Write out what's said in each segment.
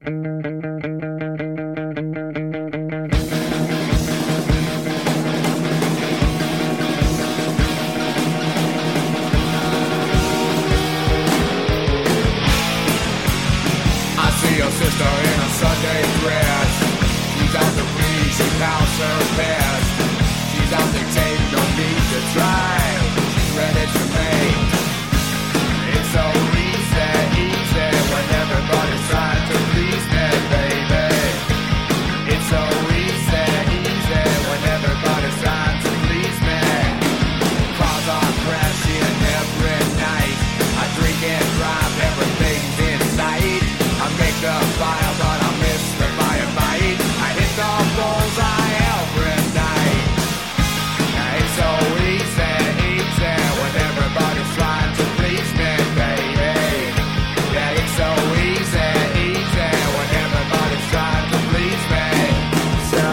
see your sister in a Sunday dress. She's out to please, she pounds her best. She's out to take, no need to try. She's ready to make. It's so easy, easy when everybody's trying to please me, baby. It's so easy, easy when everybody's trying to please me. Cars are crashing every night. I drink and drive, everything's in sight. I make the fire, but I miss the firefight. I hit the bullseye every night. It's so easy, easy when everybody's trying to please me, baby. Yeah, it's so easy, easy when everybody's trying to please me. So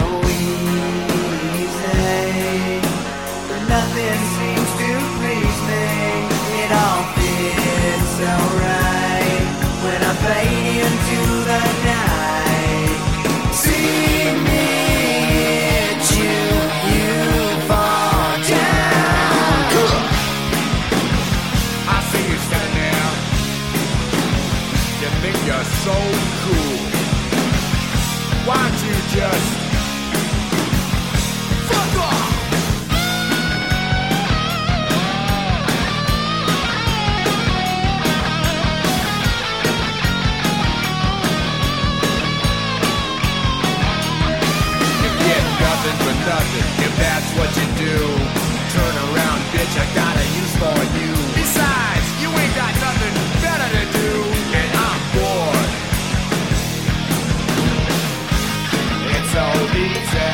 easy, but nothing seems to please me. It all fits so right when I fade into the night. See me hit you, you fall down. I see you standing there. You think you're so cool. Why don't you just fuck off? You get nothing for nothing if that's what you do. Turn around, bitch, I got a use for you. Besides, you ain't got nothing better to do, and I'm bored. It's so easy,